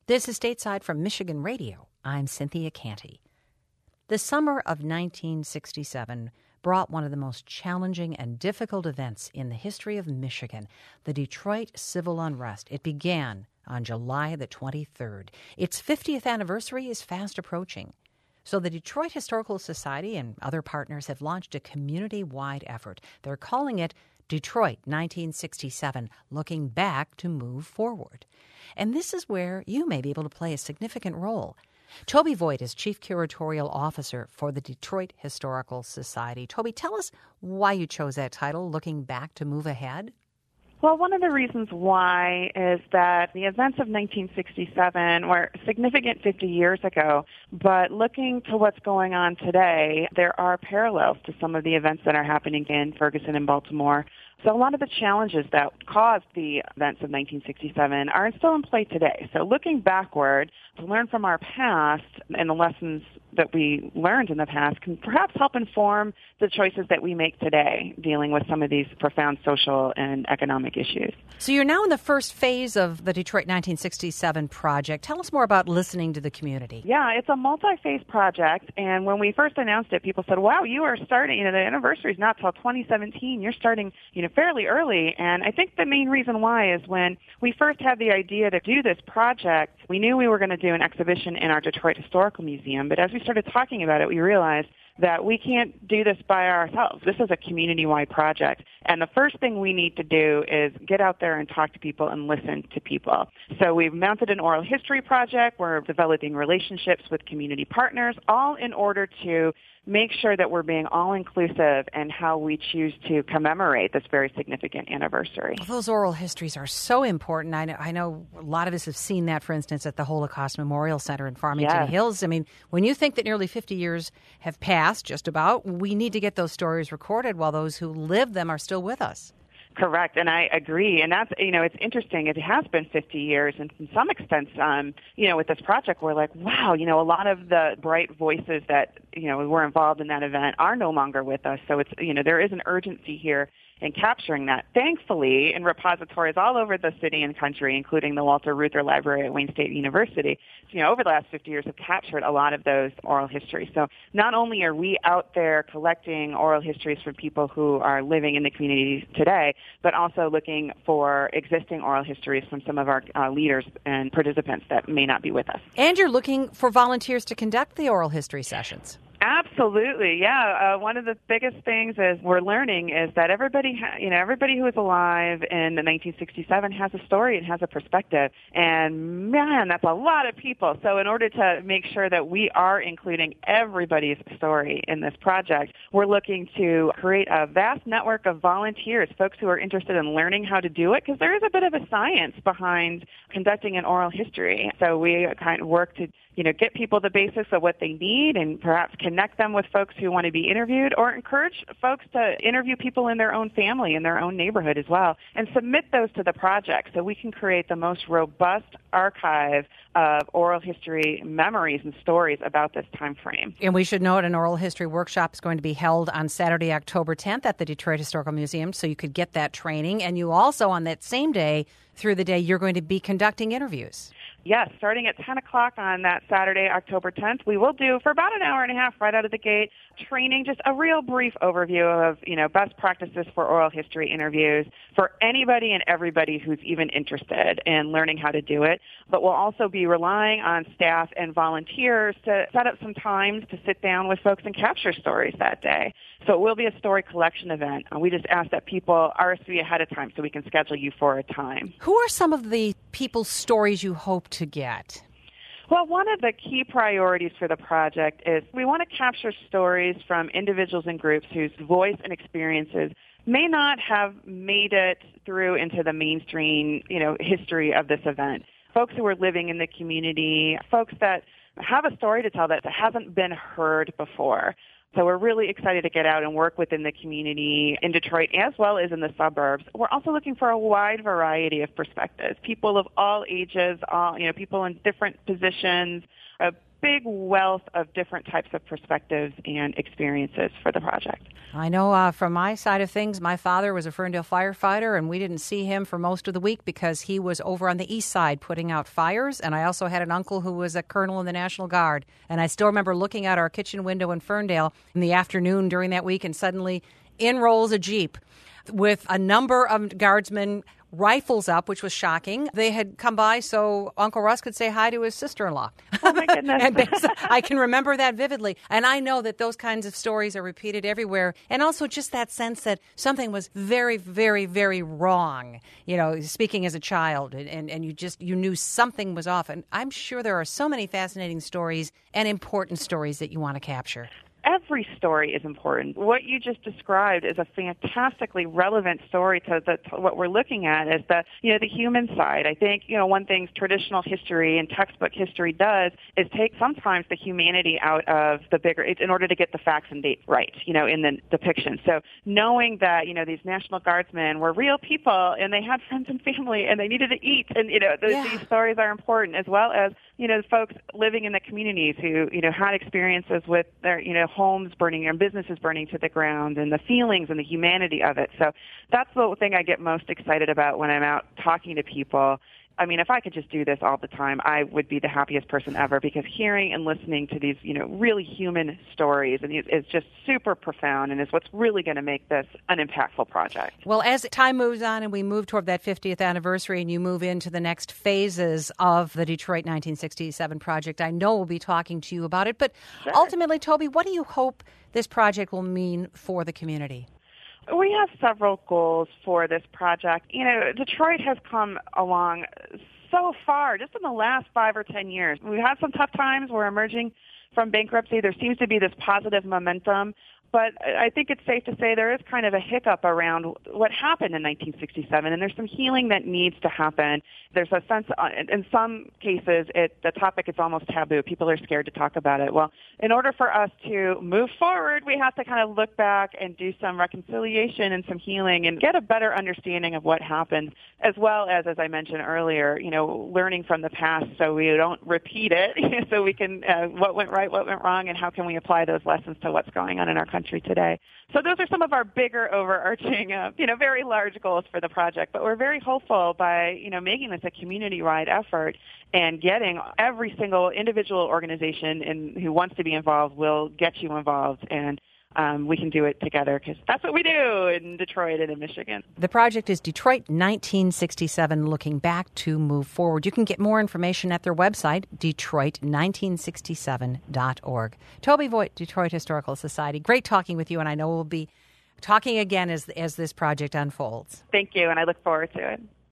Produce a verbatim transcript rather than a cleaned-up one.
This is Stateside from Michigan Radio. I'm Cynthia Canty. The summer of nineteen sixty-seven brought one of the most challenging and difficult events in the history of Michigan, the Detroit civil unrest. It began on July the twenty-third. Its fiftieth anniversary is fast approaching. So the Detroit Historical Society and other partners have launched a community-wide effort. They're calling it Detroit nineteen sixty-seven, Looking Back to Move Forward. And this is where you may be able to play a significant role. Toby Voigt is Chief Curatorial Officer for the Detroit Historical Society. Toby, tell us why you chose that title, Looking Back to Move Ahead. Well, one of the reasons why is that the events of nineteen sixty-seven were significant fifty years ago, but looking to what's going on today, there are parallels to some of the events that are happening in Ferguson and Baltimore. So a lot of the challenges that caused the events of nineteen sixty-seven are still in play today. So looking backward to learn from our past and the lessons that we learned in the past can perhaps help inform the choices that we make today dealing with some of these profound social and economic issues. So you're now in the first phase of the Detroit nineteen sixty-seven project. Tell us more about listening to the community. Yeah, it's a multi-phase project, and when we first announced it, people said, wow, you are starting, you know, the anniversary is not till twenty seventeen. You're starting, you know, fairly early, and I think the main reason why is when we first had the idea to do this project, we knew we were going to do an exhibition in our Detroit Historical Museum, but as we started talking about it, we realized that we can't do this by ourselves. This is a community-wide project, and the first thing we need to do is get out there and talk to people and listen to people. So we've mounted an oral history project. We're developing relationships with community partners, all in order to make sure that we're being all-inclusive in how we choose to commemorate this very significant anniversary. Well, those oral histories are so important. I know, I know a lot of us have seen that, for instance, at the Holocaust Memorial Center in Farmington Yes. Hills. I mean, when you think that nearly fifty years have passed, just about, we need to get those stories recorded while those who lived them are still with us. Correct, and I agree. And that's, you know, it's interesting. It has been fifty years, and to some extent, um, you know, with this project, we're like, wow, you know, a lot of the bright voices that, you know, were involved in that event are no longer with us. So it's, you know, there is an urgency here in capturing that. Thankfully, in repositories all over the city and country, including the Walter Reuther Library at Wayne State University, you know, over the last fifty years have captured a lot of those oral histories. So not only are we out there collecting oral histories from people who are living in the communities today, but also looking for existing oral histories from some of our uh, leaders and participants that may not be with us. And you're looking for volunteers to conduct the oral history sessions. Absolutely, yeah. Uh, one of the biggest things is we're learning is that everybody, ha- you know, everybody who was alive in the nineteen sixty-seven has a story and has a perspective, and man, that's a lot of people. So, in order to make sure that we are including everybody's story in this project, we're looking to create a vast network of volunteers, folks who are interested in learning how to do it, because there is a bit of a science behind conducting an oral history. So, we kind of work to, you know, get people the basics of what they need and perhaps connect them with folks who want to be interviewed, or encourage folks to interview people in their own family, in their own neighborhood as well, and submit those to the project so we can create the most robust archive of oral history memories and stories about this time frame. And we should note an oral history workshop is going to be held on Saturday, October tenth at the Detroit Historical Museum, so you could get that training. And you also, on that same day, through the day, you're going to be conducting interviews. Yes, starting at ten o'clock on that Saturday, October tenth, we will do, for about an hour and a half right out of the gate, training, just a real brief overview of, you know, best practices for oral history interviews for anybody and everybody who's even interested in learning how to do it. But we'll also be relying on staff and volunteers to set up some times to sit down with folks and capture stories that day. So it will be a story collection event. We just ask that people R S V ahead of time so we can schedule you for a time. Who are some of the people's stories you hope to get? Well, one of the key priorities for the project is we want to capture stories from individuals and groups whose voice and experiences may not have made it through into the mainstream, you know, history of this event. Folks who are living in the community, folks that have a story to tell that hasn't been heard before. So we're really excited to get out and work within the community in Detroit as well as in the suburbs. We're also looking for a wide variety of perspectives, people of all ages, all, you know, people in different positions, a big wealth of different types of perspectives and experiences for the project. I know uh, from my side of things, my father was a Ferndale firefighter, and we didn't see him for most of the week because he was over on the east side putting out fires. And I also had an uncle who was a colonel in the National Guard. And I still remember looking out our kitchen window in Ferndale in the afternoon during that week, and suddenly in rolls a Jeep with a number of guardsmen, rifles up, which was shocking. They had come by so Uncle Russ could say hi to his sister-in-law. Oh, my goodness. And I can remember that vividly. And I know that those kinds of stories are repeated everywhere. And also just that sense that something was very, very, very wrong, you know, speaking as a child. And, and you just, you knew something was off. And I'm sure there are so many fascinating stories and important stories that you want to capture. Every story is important. What you just described is a fantastically relevant story to, the, to what we're looking at is the, you know, the human side. I think, you know, one thing traditional history and textbook history does is take sometimes the humanity out of the bigger, in order to get the facts and dates right, you know, in the depiction. So knowing that, you know, these National Guardsmen were real people and they had friends and family and they needed to eat, and, you know, those, yeah. these stories are important, as well as, you know, folks living in the communities who, you know, had experiences with their, you know, homes burning and businesses burning to the ground, and the feelings and the humanity of it. So that's the thing I get most excited about when I'm out talking to people. I mean, if I could just do this all the time, I would be the happiest person ever, because hearing and listening to these, you know, really human stories and is just super profound, and is what's really going to make this an impactful project. Well, as time moves on and we move toward that fiftieth anniversary and you move into the next phases of the Detroit nineteen sixty-seven project, I know we'll be talking to you about it. But sure. Ultimately, Toby, what do you hope this project will mean for the community? We have several goals for this project. You know, Detroit has come along so far just in the last five or ten years. We've had some tough times. We're emerging from bankruptcy. There seems to be this positive momentum. But I think it's safe to say there is kind of a hiccup around what happened in nineteen sixty-seven, and there's some healing that needs to happen. There's a sense, in some cases, it, the topic is almost taboo. People are scared to talk about it. Well, in order for us to move forward, we have to kind of look back and do some reconciliation and some healing and get a better understanding of what happened, as well as, as I mentioned earlier, you know, learning from the past so we don't repeat it, so we can, uh, what went right, what went wrong, and how can we apply those lessons to what's going on in our country today. So those are some of our bigger, overarching, uh, you know, very large goals for the project. But we're very hopeful by, you know, making this a community-wide effort and getting every single individual organization in, who wants to be involved will get you involved, and um, we can do it together, because that's what we do in Detroit and in Michigan. The project is Detroit nineteen sixty-seven, Looking Back to Move Forward. You can get more information at their website, Detroit nineteen sixty-seven dot org. Toby Voigt, Detroit Historical Society. Great talking with you, and I know we'll be talking again as as this project unfolds. Thank you, and I look forward to it.